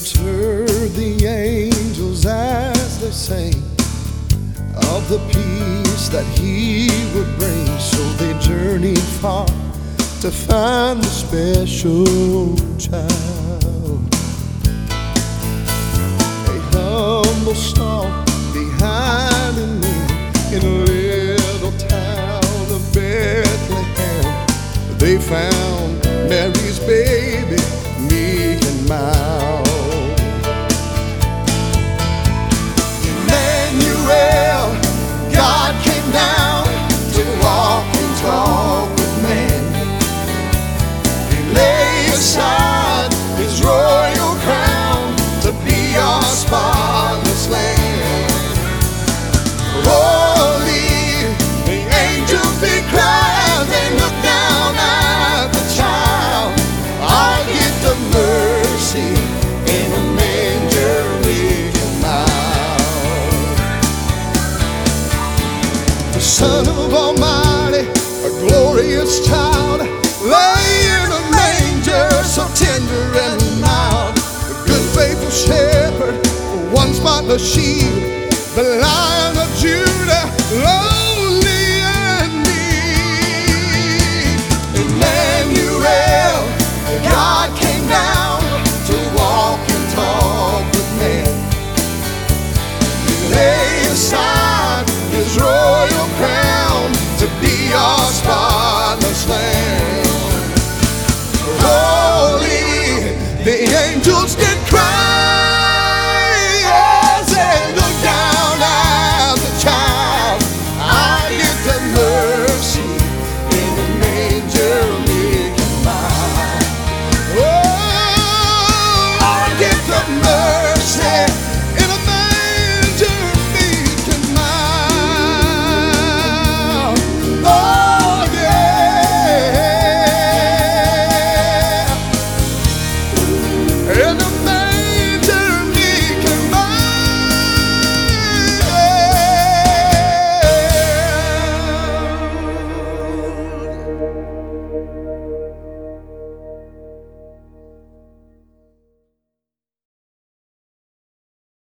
shepherds heard the angels as they sang of the peace that he would bring. So they journeyed far to find the special child. A humble stall behind a inn in a little town of Bethlehem. They found Mary's baby, meek and mild. Emmanuel, God came down to walk and talk with man. He laid aside his royal crown to be our spotless lamb. Holy, the angels they cried, they looked down at the child, our gift of mercy in a manger meek and mild. The Son of Almighty, a glorious child, lay in a manger so tender and mild. The good faithful shepherd, one spotless sheep, the lion